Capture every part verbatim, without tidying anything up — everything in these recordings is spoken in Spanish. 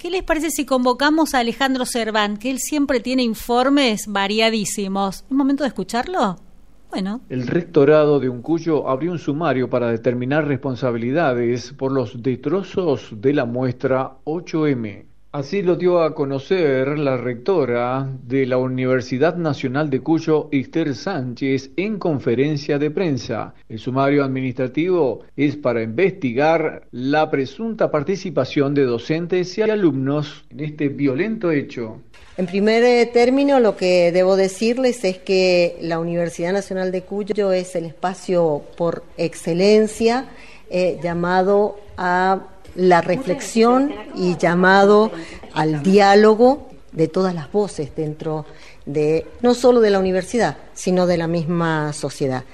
¿qué les parece si convocamos a Alejandro Serván, que él siempre tiene informes variadísimos? ¿Es momento de escucharlo? Bueno. El rectorado de Uncuyo abrió un sumario para determinar responsabilidades por los destrozos de la muestra ocho eme. Así lo dio a conocer la rectora de la Universidad Nacional de Cuyo, Esther Sánchez, en conferencia de prensa. El sumario administrativo es para investigar la presunta participación de docentes y alumnos en este violento hecho. En primer término, lo que debo decirles es que la Universidad Nacional de Cuyo es el espacio por excelencia eh, llamado a la reflexión y llamado al diálogo de todas las voces dentro de, no solo de la universidad, sino de la misma sociedad.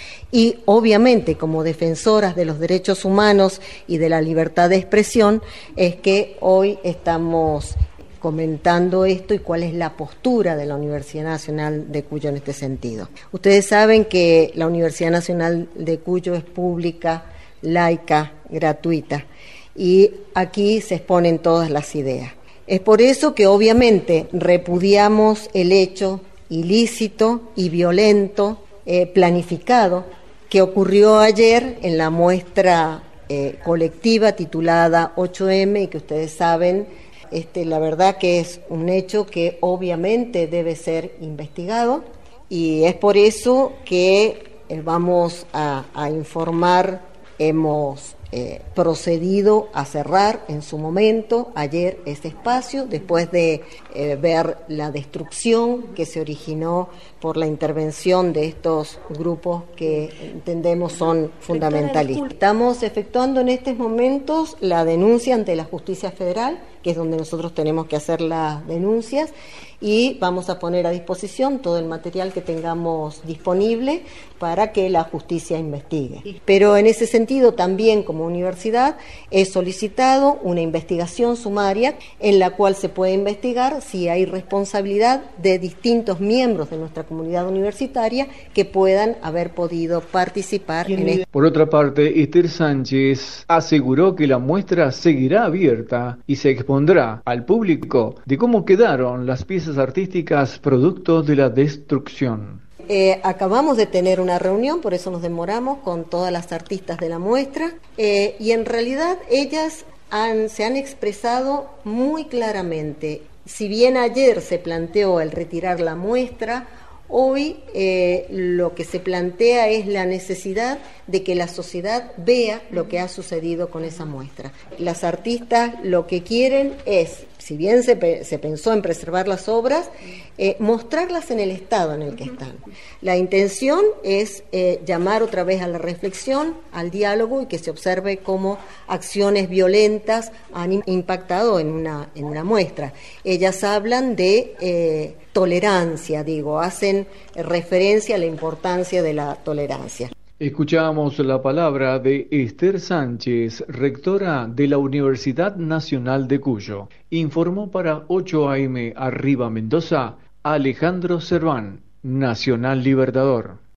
Y obviamente, como defensoras de los derechos humanos y de la libertad de expresión, es que hoy estamos comentando esto y cuál es la postura de la Universidad Nacional de Cuyo en este sentido. Ustedes saben que la Universidad Nacional de Cuyo es pública, laica, gratuita, y aquí se exponen todas las ideas. Es por eso que obviamente repudiamos el hecho ilícito y violento, eh, planificado, que ocurrió ayer en la muestra eh, colectiva titulada ocho eme, y que ustedes saben, este, la verdad que es un hecho que obviamente debe ser investigado, y es por eso que eh, vamos a, a informar, hemos Eh, procedido a cerrar en su momento ayer ese espacio después de eh, ver la destrucción que se originó por la intervención de estos grupos que entendemos son fundamentalistas. Estamos efectuando en estos momentos la denuncia ante la Justicia Federal, que es donde nosotros tenemos que hacer las denuncias, y vamos a poner a disposición todo el material que tengamos disponible para que la justicia investigue. Pero en ese sentido también, como universidad, he solicitado una investigación sumaria en la cual se puede investigar si hay responsabilidad de distintos miembros de nuestra comunidad universitaria que puedan haber podido participar en esto. Por otra parte, Esther Sánchez aseguró que la muestra seguirá abierta y se expondrá al público de cómo quedaron las piezas artísticas producto de la destrucción. Eh, acabamos de tener una reunión, por eso nos demoramos, con todas las artistas de la muestra, eh, y en realidad ellas han, se han expresado muy claramente. Si bien ayer se planteó el retirar la muestra, hoy eh, lo que se plantea es la necesidad de que la sociedad vea lo que ha sucedido con esa muestra. Las artistas lo que quieren es, si bien se, pe- se pensó en preservar las obras, eh, mostrarlas en el estado en el que están. La intención es eh, llamar otra vez a la reflexión, al diálogo, y que se observe cómo acciones violentas han im- impactado en una, en una muestra. Ellas hablan de eh, tolerancia, digo, hacen referencia a la importancia de la tolerancia. Escuchamos la palabra de Esther Sánchez, rectora de la Universidad Nacional de Cuyo. Informó para ocho eme Arriba Mendoza, Alejandro Serván, Nacional Libertador.